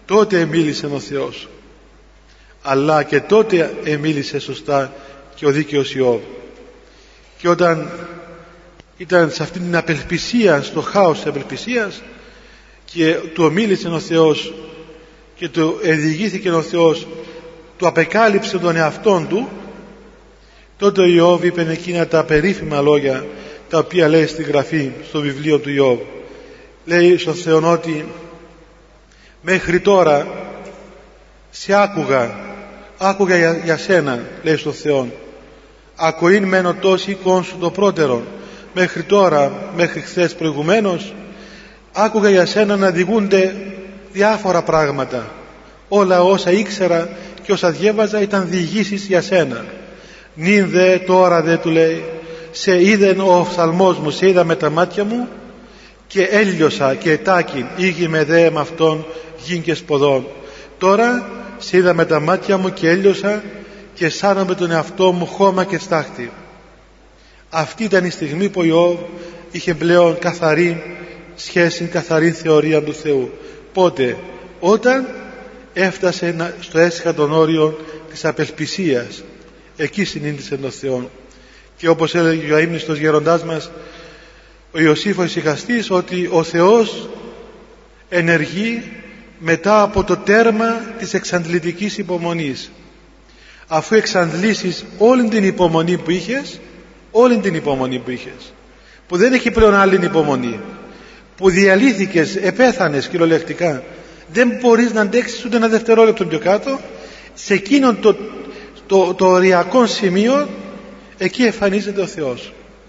τότε εμίλησε ο Θεός, αλλά και τότε εμίλησε σωστά και ο δίκαιος Ιώβ. Και όταν ήταν σε αυτήν την απελπισία, στο χάος της απελπισίας, και του ομίλησε ο Θεός και του εδιηγήθηκε ο Θεός, του απεκάλυψε τον εαυτόν του, τότε ο Ιώβ είπε εκείνα τα περίφημα λόγια τα οποία λέει στη γραφή στο βιβλίο του Ιώβ. Λέει στον Θεό ότι μέχρι τώρα σε άκουγα, άκουγα για, για σένα, λέει στον Θεό, ακοήν μένω τόση εικόν σου το πρώτερο. Μέχρι τώρα, μέχρι χθες προηγουμένως, άκουγα για σένα να διηγούνται διάφορα πράγματα. Όλα όσα ήξερα και όσα διέβαζα ήταν διηγήσεις για σένα. Νυν δε, τώρα δε, του λέει, σε είδεν ο οφθαλμός μου, σε είδα με τα μάτια μου και έλειωσα και ετάκην, ήγη με δε με αυτόν γην και σποδών. Τώρα σε είδα με τα μάτια μου και έλειωσα και αισθάνομαι τον εαυτό μου χώμα και στάχτη. Αυτή ήταν η στιγμή που ο Ιώβ είχε πλέον καθαρή σχέση, καθαρή θεωρία του Θεού. Πότε? Όταν έφτασε στο έσχατον όριο της απελπισίας. Εκεί συνήντησε τον Θεό. Και όπως έλεγε ο αείμνηστος γέροντάς μας ο Ιωσήφ ο Ησυχαστής, ότι ο Θεός ενεργεί μετά από το τέρμα της εξαντλητικής υπομονής. Αφού εξαντλήσεις όλη την υπομονή που είχες, όλη την υπομονή που είχες, που δεν έχει πλέον άλλη υπομονή, που διαλύθηκες, επέθανες κυριολεκτικά, δεν μπορείς να αντέξεις ούτε ένα δευτερόλεπτο πιο κάτω, σε εκείνον το, το, το οριακό σημείο, εκεί εμφανίζεται ο Θεός.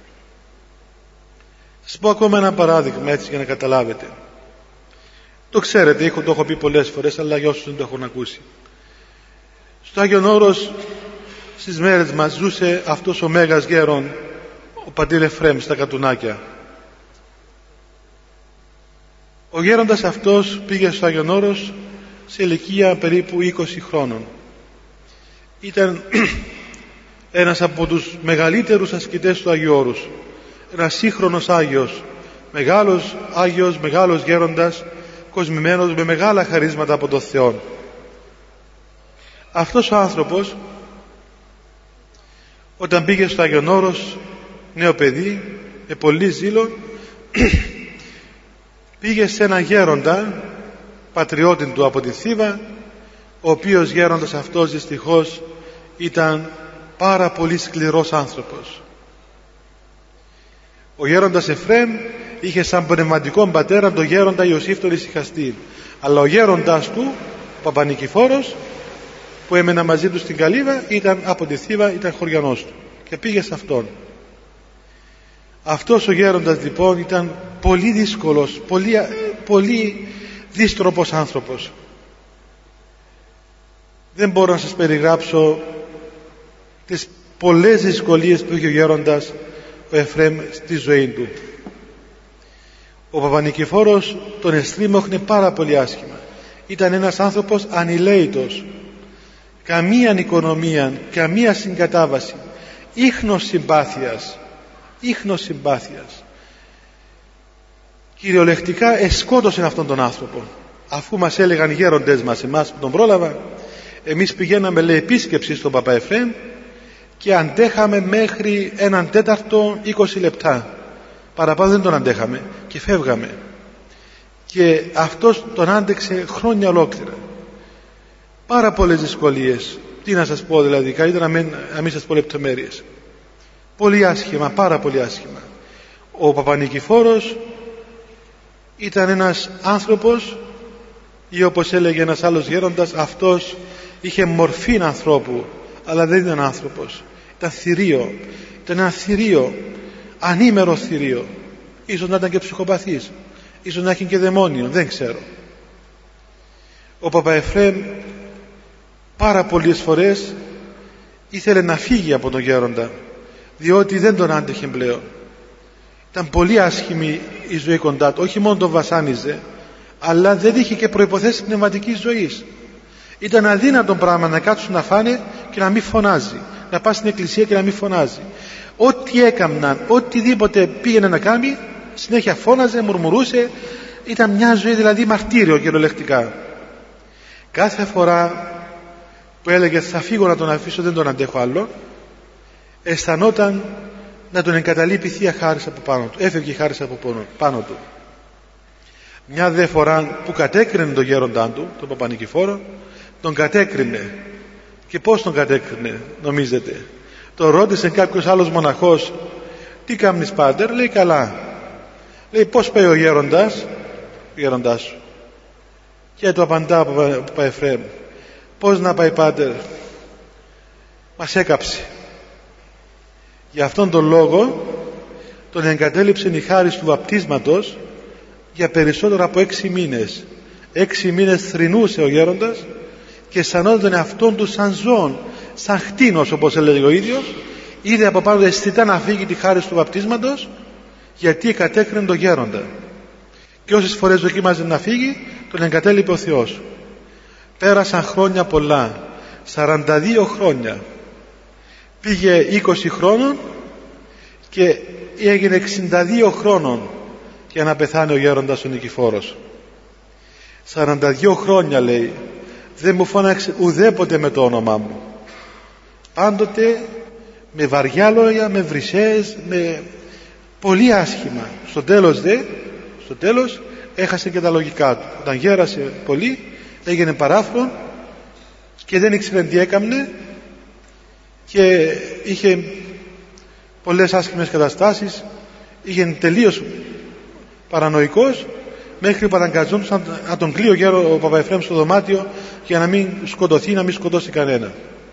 Σας πω ακόμα ένα παράδειγμα έτσι για να καταλάβετε. Το ξέρετε, έχω, το έχω πει πολλές φορές, αλλά για όσους δεν το έχουν ακούσει. Στο Άγιον Όρος στις μέρες μας ζούσε αυτός ο μέγας γέρον, ο πατήρ Εφραίμ, στα Κατουνάκια. Ο γέροντας αυτός πήγε στο Άγιον Όρος σε ηλικία περίπου είκοσι χρόνων. Ήταν ένας από τους μεγαλύτερους ασκητές του Αγίου Όρους, ένας σύγχρονος Άγιος, μεγάλος Άγιος, μεγάλος γέροντας, κοσμημένος με μεγάλα χαρίσματα από τον Θεό. Αυτός ο άνθρωπος, όταν πήγε στο Άγιον Όρος, νέο παιδί, με πολύ ζήλο, πήγε σε ένα γέροντα, πατριώτη του από τη Θήβα, ο οποίος γέροντας αυτός δυστυχώς ήταν πάρα πολύ σκληρός άνθρωπος. Ο γέροντας Εφραίμ είχε σαν πνευματικό πατέρα τον γέροντα Ιωσήφ τον Ησυχαστή, αλλά ο γέροντας του, ο Παπανικηφόρος, που έμενα μαζί του στην Καλύβα, ήταν από τη Θήβα, ήταν χωριανός του και πήγε σε αυτόν. Αυτός ο γέροντας λοιπόν ήταν πολύ δύσκολος, πολύ, πολύ δύστροπος άνθρωπος. Δεν μπορώ να σας περιγράψω τις πολλές δυσκολίες που είχε ο γέροντας ο Εφραίμ στη ζωή του. Ο Παπανικηφόρος τον εστρίμωχνε πάρα πολύ άσχημα. Ήταν ένας άνθρωπος ανηλαίητος, καμία οικονομία, καμία συγκατάβαση, ίχνος συμπάθειας, ίχνος συμπάθειας. Κυριολεκτικά εσκότωσε αυτόν τον άνθρωπο. Αφού μας έλεγαν οι γέροντες μας, εμάς που τον πρόλαβα, εμείς πηγαίναμε, λέει, επίσκεψη στον Παπα Εφραίμ και αντέχαμε μέχρι έναν τέταρτο είκοσι λεπτά. Παραπάνω δεν τον αντέχαμε και φεύγαμε. Και αυτός τον άντεξε χρόνια ολόκληρα. Πάρα πολλές δυσκολίες. Τι να σας πω δηλαδή, καλύτερα να μην, να μην σας πω λεπτομέρειες. Πολύ άσχημα, πάρα πολύ άσχημα. Ο Παπανικηφόρος ήταν ένας άνθρωπος, ή όπως έλεγε ένας άλλος γέροντας, αυτός είχε μορφή ανθρώπου, αλλά δεν ήταν άνθρωπος. Ήταν θηρίο. Ήταν ένα θηρίο, ανήμερο θηρίο. Ίσως να ήταν και ψυχοπαθής, ίσως να έχει και δαιμόνιο, δεν ξέρω. Ο Παπα Εφραίμ πάρα πολλές φορές ήθελε να φύγει από τον γέροντα, διότι δεν τον άντεχε πλέον. Ήταν πολύ άσχημη η ζωή κοντά του. Όχι μόνο τον βασάνιζε, αλλά δεν είχε και προϋποθέσεις πνευματικής ζωής. Ήταν αδύνατο πράγμα να κάτσουν να φάνε και να μην φωνάζει, να πάει στην εκκλησία και να μην φωνάζει. Ό,τι έκαμναν, οτιδήποτε πήγαινε να κάνει, συνέχεια φώναζε, μουρμουρούσε. Ήταν μια ζωή δηλαδή μαρτύριο κυριολεκτικά. Κάθε φορά που έλεγε θα φύγω να τον αφήσω, δεν τον αντέχω άλλο, αισθανόταν να τον εγκαταλείπει η Θεία Χάρις από πάνω του. Έφευγε η Χάρις από πάνω του. Μια δε φορά που κατέκρινε τον γέροντά του, τον Παπανικηφόρο, τον κατέκρινε. Και πώς τον κατέκρινε, νομίζετε? Τον ρώτησε κάποιος άλλος μοναχός, τι κάμνεις πάτερ? Λέει, καλά. Λέει, πώς πάει ο γέροντας, ο γέροντάς σου? Και του απαντά ο Παπαεφραίμ, πώς να πάει πάτερ, μας έκαψε. Για αυτόν τον λόγο τον εγκατέλειψε η χάρις του βαπτίσματος για περισσότερο από έξι μήνες. Έξι μήνες θρηνούσε ο γέροντας και αισθανόταν τον εαυτόν του σαν ζώον, σαν χτίνος, όπως έλεγε ο ίδιος. Είδε από πάνω αισθητά να φύγει τη χάρις του βαπτίσματος, γιατί κατέκρινε τον γέροντα. Και όσες φορές δοκίμαζε να φύγει, τον εγκατέλειπε ο Θεός. Πέρασαν χρόνια πολλά, σαράντα δύο χρόνια. Πήγε είκοσι χρόνων και έγινε εξήντα δύο χρόνων για να πεθάνει ο γέροντας ο Νικηφόρος. σαράντα δύο χρόνια, λέει, δεν μου φώναξε ουδέποτε με το όνομά μου. Πάντοτε με βαριά λόγια, με βρυσές, με πολύ άσχημα. Στο τέλος δε, στο τέλος έχασε και τα λογικά του. Όταν γέρασε πολύ, έγινε παράφρον και δεν ήξερε τι έκαμνε και είχε πολλές άσχημες καταστάσεις, είχε τελείως παρανοϊκός, μέχρι που αναγκαζόντουσαν να τον κλείει ο γέρο ο Παπαεφραίμ στο δωμάτιο για να μην σκοτωθεί, να μην σκοτώσει κανένα.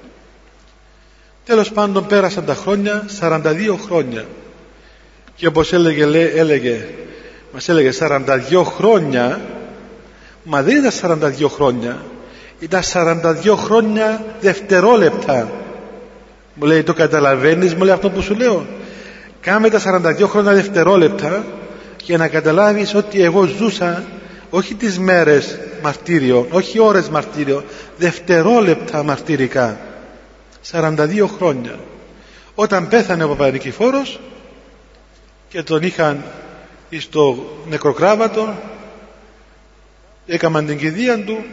Τέλος πάντων πέρασαν τα χρόνια, σαράντα δύο χρόνια, και όπως έλεγε, λέ, έλεγε μας έλεγε σαράντα δύο χρόνια, μα δεν ήταν σαράντα δύο χρόνια, ήταν σαράντα δύο χρόνια δευτερόλεπτα. Μου λέει, το καταλαβαίνεις? Μου λέει, αυτό που σου λέω, κάμε τα σαράντα δύο χρόνια δευτερόλεπτα για να καταλάβεις ότι εγώ ζούσα όχι τις μέρες μαρτύριο, όχι ώρες μαρτύριο, δευτερόλεπτα μαρτυρικά. Σαράντα δύο χρόνια. Όταν πέθανε ο Παπανικηφόρος και τον είχαν στο νεκροκράβατο, έκαναν την κηδεία του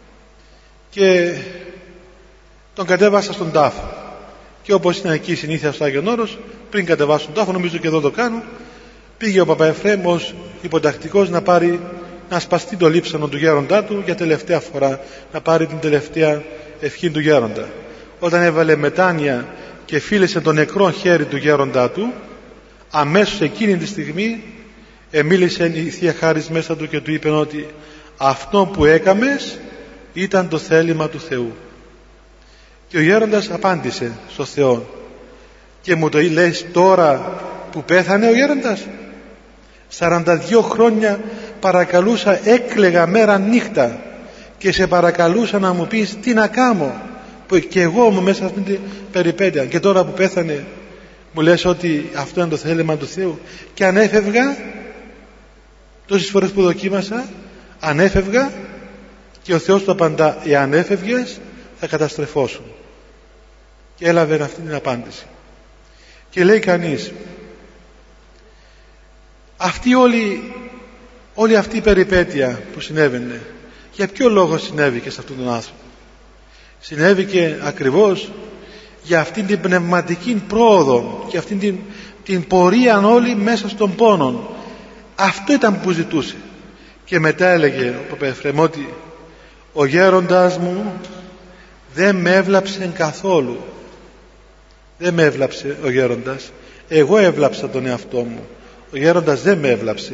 και τον κατέβασα στον τάφο. Και όπως είναι εκεί η συνήθεια στο Άγιον Όρος, πριν κατεβάσουν τον τάφο, νομίζω και εδώ το κάνουν, πήγε ο Παπαεφραίμ ως υποτακτικός να πάρει, να σπαστεί το λείψανο του γέροντά του για τελευταία φορά, να πάρει την τελευταία ευχή του γέροντα. Όταν έβαλε μετάνοια και φίλησε το νεκρό χέρι του γέροντά του, αμέσως εκείνη τη στιγμή εμίλησε η Θεία Χάρις μέσα του και του είπε ότι αυτό που έκαμες ήταν το θέλημα του Θεού. Και ο γέροντας απάντησε στο Θεό, και μου το λες τώρα που πέθανε ο γέροντας? σαράντα δύο χρόνια παρακαλούσα, έκλαιγα μέρα νύχτα και σε παρακαλούσα να μου πεις τι να κάνω, που και εγώ μου μέσα αυτή την περιπέτεια, και τώρα που πέθανε μου λες ότι αυτό είναι το θέλημα του Θεού? Και αν έφευγα, τόσες φορές που δοκίμασα, αν έφευγα, και ο Θεός του απαντά, εάν έφευγες θα καταστρεφώσουν. Και έλαβε αυτή την απάντηση. Και λέει κανείς, αυτή όλη, όλη αυτή η περιπέτεια που συνέβαινε, για ποιο λόγο συνέβηκε σε αυτόν τον άνθρωπο? Συνέβηκε ακριβώς για αυτήν την πνευματική πρόοδο και αυτήν την, την πορεία όλη μέσα στον πόνο. Αυτό ήταν που ζητούσε. Και μετά έλεγε ο Παπαεφραίμ ότι ο γέροντας μου δεν με έβλαψε καθόλου. Δεν με έβλαψε ο γέροντας, εγώ έβλαψα τον εαυτό μου. Ο γέροντας δεν με έβλαψε.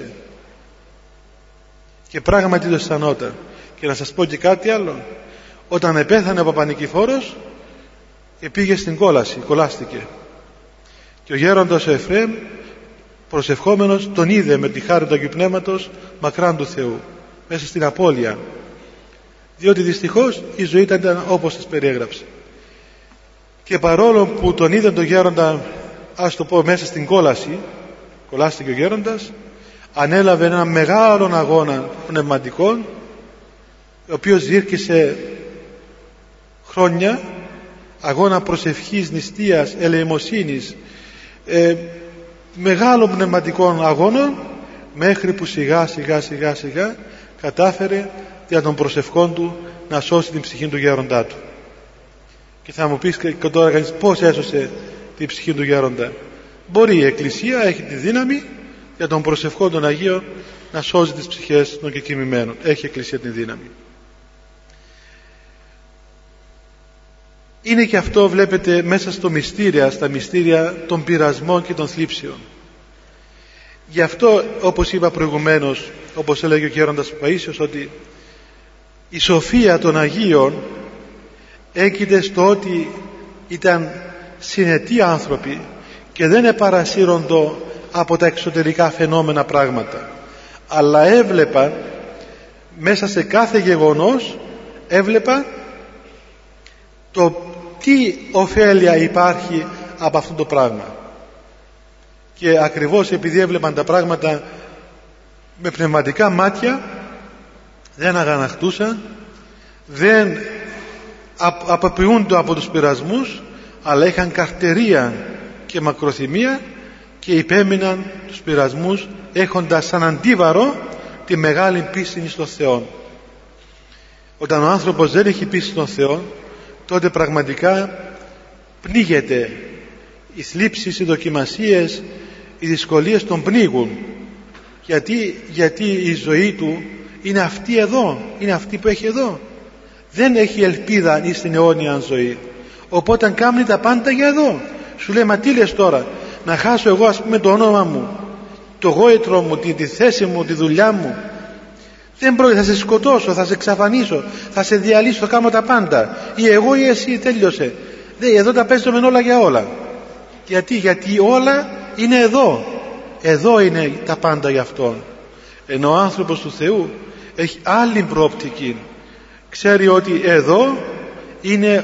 Και πράγματι το αισθανόταν. Και να σας πω και κάτι άλλο, όταν επέθανε ο Παπανικηφόρος, πήγε στην κόλαση, κολλάστηκε, και ο γέροντας ο Εφραίμ, προσευχόμενος, τον είδε με τη χάρη του Αγίου Πνεύματος μακράν του Θεού, μέσα στην απώλεια, διότι δυστυχώς η ζωή ήταν όπως σας περιέγραψε. Και παρόλο που τον είδε τον γέροντα, ας το πω, μέσα στην κόλαση, κολλάστηκε ο γέροντας, ανέλαβε ένα μεγάλο αγώνα πνευματικών, ο οποίος διήρκησε χρόνια, αγώνα προσευχής, νηστείας, ελεημοσύνης, ε, μεγάλων πνευματικών αγώνων, μέχρι που σιγά σιγά σιγά σιγά κατάφερε δια των προσευχών του να σώσει την ψυχή του γέροντά του. Και θα μου πεις και τώρα κανείς πώς έσωσε την ψυχή του γέροντα. Μπορεί η Εκκλησία, έχει τη δύναμη για τον προσευχό των Αγίων να σώζει τις ψυχές των κεκοιμημένων. Έχει η Εκκλησία τη δύναμη. Είναι και αυτό, βλέπετε, μέσα στο μυστήρια, στα μυστήρια των πειρασμών και των θλίψεων. Γι' αυτό, όπως είπα προηγουμένως, όπως έλεγε ο γέροντας Παΐσιος, ότι η σοφία των Αγίων έγκυται στο ότι ήταν συνετοί άνθρωποι και δεν επαρασύροντο από τα εξωτερικά φαινόμενα πράγματα, αλλά έβλεπαν μέσα σε κάθε γεγονός, έβλεπαν το τι ωφέλεια υπάρχει από αυτό το πράγμα. Και ακριβώς επειδή έβλεπαν τα πράγματα με πνευματικά μάτια, δεν αγανακτούσαν, δεν αποποιούνται από τους πειρασμούς, αλλά είχαν καρτερία και μακροθυμία και υπέμειναν τους πειρασμούς, έχοντας σαν αντίβαρο τη μεγάλη πίστη στον Θεό. Όταν ο άνθρωπος δεν έχει πίστη στον Θεό, τότε πραγματικά πνίγεται. Οι θλίψεις, οι δοκιμασίες, οι δυσκολίες τον πνίγουν. Γιατί, γιατί η ζωή του είναι αυτή εδώ, είναι αυτή που έχει εδώ. Δεν έχει ελπίδα ή στην αιώνια ζωή. Οπότε κάνει τα πάντα για εδώ. Σου λέει, μα τι λες τώρα, να χάσω εγώ, ας πούμε, το όνομα μου, το γόητρο μου, τη, τη θέση μου, τη δουλειά μου? Δεν πρόκειται, θα σε σκοτώσω, θα σε εξαφανίσω, θα σε διαλύσω, θα κάνω τα πάντα. Ή εγώ ή εσύ, τέλειωσε. Δε, εδώ τα παίζουμε όλα για όλα. Γιατί, γιατί όλα είναι εδώ. Εδώ είναι τα πάντα για Αυτόν. Ενώ ο άνθρωπος του Θεού έχει άλλη προοπτική. Ξέρει ότι εδώ είναι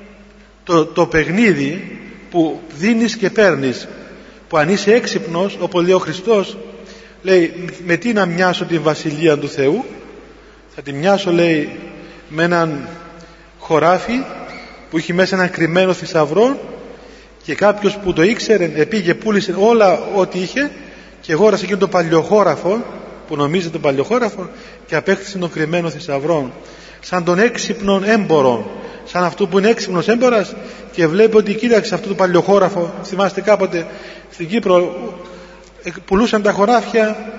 το, το παιχνίδι που δίνεις και παίρνεις. Που αν είσαι έξυπνος, όπως λέει ο Χριστός, λέει, με τι να μοιάσω την Βασιλεία του Θεού? Θα τη μοιάσω, λέει, με έναν χωράφι που είχε μέσα έναν κρυμμένο θησαυρό, και κάποιος που το ήξερε επήγε, πούλησε όλα ό,τι είχε και αγόρασε εκείνο το παλιοχώραφο που νομίζετε το παλιοχώραφο και απέκτησε τον κρυμμένο θησαυρό. Σαν τον έξυπνον έμπορο, σαν αυτό που είναι έξυπνος έμπορας και βλέπει ότι κοίταξε αυτό το παλιοχώραφο. Θυμάστε κάποτε στην Κύπρο πουλούσαν τα χωράφια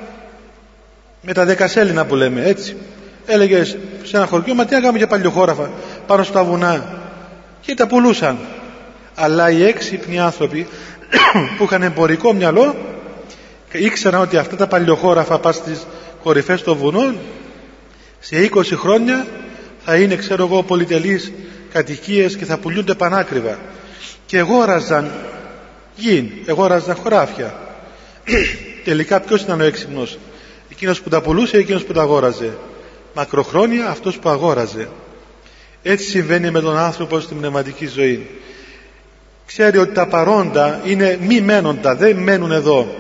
με τα δεκασέλινα που λέμε, έτσι. Έλεγε σε ένα χωριό, μα τι να κάνουμε για παλιοχώραφα πάνω στα βουνά, και τα πουλούσαν. Αλλά οι έξυπνοι άνθρωποι που είχαν εμπορικό μυαλό ήξεραν ότι αυτά τα παλιοχώραφα πας στις κορυφές των βουνών σε είκοσι χρόνια θα είναι, ξέρω εγώ, πολυτελείς κατοικίες και θα πουλούνται πανάκριβα. Και αγόραζαν γη, αγόραζαν χωράφια. Τελικά ποιος ήταν ο έξυπνος? Εκείνος που τα πουλούσε ή εκείνος που τα αγόραζε? Μακροχρόνια αυτός που αγόραζε. Έτσι συμβαίνει με τον άνθρωπο στην πνευματική ζωή. Ξέρει ότι τα παρόντα είναι μη μένοντα, δεν μένουν εδώ,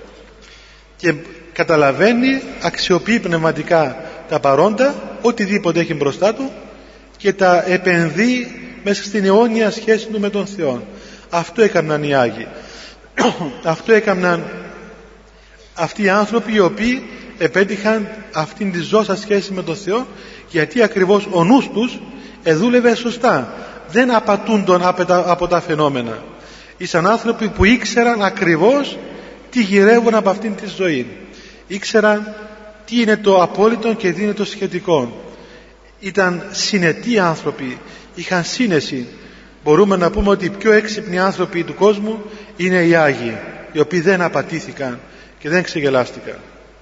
και καταλαβαίνει, αξιοποιεί πνευματικά τα παρόντα, οτιδήποτε έχει μπροστά του, και τα επενδύει μέσα στην αιώνια σχέση του με τον Θεό. Αυτό έκαναν οι Άγιοι. Αυτό έκαναν αυτοί οι άνθρωποι οι οποίοι επέτυχαν αυτήν τη ζώσα σχέση με τον Θεό, γιατί ακριβώς ο νους τους εδούλευε σωστά. Δεν απατούνταν από τα φαινόμενα. Ήσαν άνθρωποι που ήξεραν ακριβώς τι γυρεύουν από αυτήν τη ζωή. Ήξεραν τι είναι το απόλυτο και τι είναι το σχετικό. Ήταν συνετοί άνθρωποι, είχαν σύνεση. Μπορούμε να πούμε ότι οι πιο έξυπνοι άνθρωποι του κόσμου είναι οι Άγιοι, οι οποίοι δεν απατήθηκαν και δεν ξεγελάστηκαν.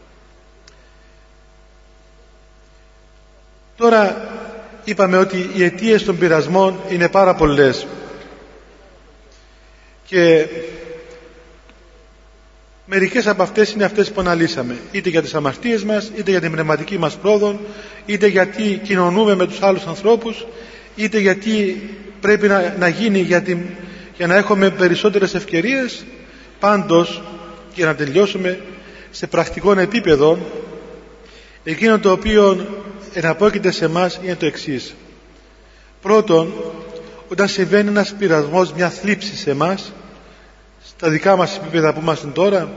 Τώρα είπαμε ότι οι αιτίες των πειρασμών είναι πάρα πολλές και μερικές από αυτές είναι αυτές που αναλύσαμε, είτε για τις αμαρτίες μας, είτε για την πνευματική μας πρόοδο, είτε γιατί κοινωνούμε με τους άλλους ανθρώπους, είτε γιατί πρέπει να, να γίνει για, την, για να έχουμε περισσότερες ευκαιρίες. Πάντως, για να τελειώσουμε, σε πρακτικό επίπεδο, εκείνο το οποίο εναπόκειται σε εμάς είναι το εξής. Πρώτον, όταν συμβαίνει ένας πειρασμός, μια θλίψη σε εμάς, στα δικά μας επίπεδα που είμαστε τώρα,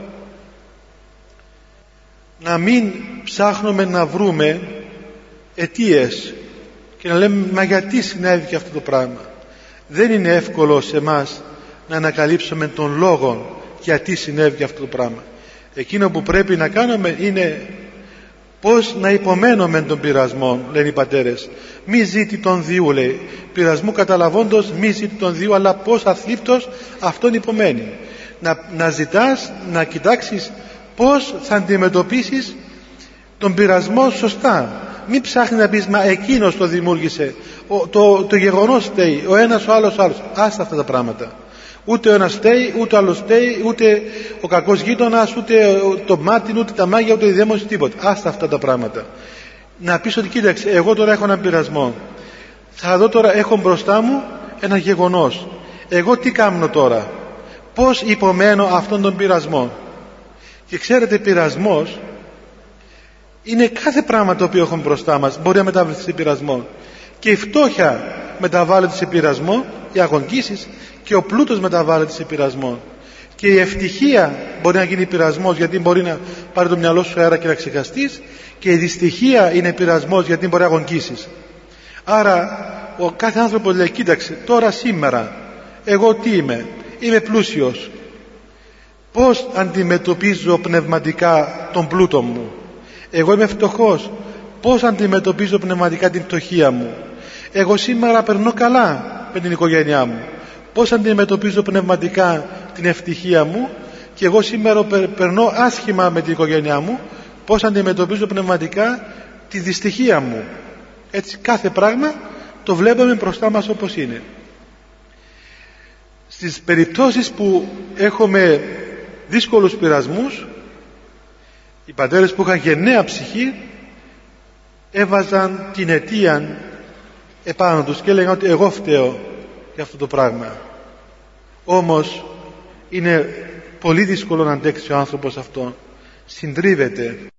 να μην ψάχνουμε να βρούμε αιτίες και να λέμε μα γιατί συνέβη αυτό το πράγμα. Δεν είναι εύκολο σε εμάς να ανακαλύψουμε τον λόγο γιατί συνέβη αυτό το πράγμα. Εκείνο που πρέπει να κάνουμε είναι πώς να υπομένουμε τον πειρασμό, λένε οι πατέρες. Μη ζήτη τον Δίου, λέει, πειρασμού καταλαβώντος μη ζήτη τον Δίου, αλλά πώς αθλίπτος αυτόν υπομένει. Να, να ζητάς, να κοιτάξεις πώς θα αντιμετωπίσεις τον πειρασμό σωστά. Μην ψάχνεις να πεις μα εκείνος το δημιούργησε, ο, το, το γεγονός φταίει, ο ένας ο άλλος ο άλλος. Άστα αυτά τα πράγματα. Ούτε ο ένας φταίει, ούτε ο άλλος φταίει, ούτε ο κακός γείτονας, ούτε το μάτι, ούτε τα μάγια, ούτε οι δαίμονες, τίποτα. Άστα αυτά τα πράγματα. Να πεις ότι κοίταξε, εγώ τώρα έχω έναν πειρασμό. Θα δω τώρα, έχω μπροστά μου ένα γεγονός. Εγώ τι κάνω τώρα, πώς υπομένω αυτόν τον πειρασμό. Και ξέρετε, πειρασμός είναι κάθε πράγμα το οποίο έχουμε μπροστά μας μπορεί να μεταβρεθεί σε πειρασμό. Και η φτώχεια μεταβάλλεται σε πειρασμό, οι αγωνκήσεις, και ο πλούτος μεταβάλλεται σε πειρασμό. Και η ευτυχία μπορεί να γίνει πειρασμός, γιατί μπορεί να πάρει το μυαλό σου αέρα και να ξεχαστείς, και η δυστυχία είναι πειρασμός, γιατί μπορεί να αγωνκήσεις. Άρα ο κάθε άνθρωπος λέει κοίταξε τώρα σήμερα εγώ τι είμαι, είμαι πλούσιος, πώς αντιμετωπίζω πνευματικά τον πλούτο μου. Εγώ είμαι φτωχός, πώς αντιμετωπίζω πνευματικά την φτωχία μου. Εγώ σήμερα περνώ καλά με την οικογένειά μου, πώς αντιμετωπίζω πνευματικά την ευτυχία μου. Και εγώ σήμερα περνώ άσχημα με την οικογένειά μου, πώς αντιμετωπίζω πνευματικά τη δυστυχία μου. Έτσι κάθε πράγμα το βλέπουμε μπροστά μας όπως είναι. Στις περιπτώσεις που έχουμε δύσκολους πειρασμούς, οι πατέρες που είχαν γενναία ψυχή έβαζαν την αιτία επάνω τους και έλεγαν ότι εγώ φταίω για αυτό το πράγμα. Όμως είναι πολύ δύσκολο να αντέξει ο άνθρωπος αυτό. Συντρίβεται.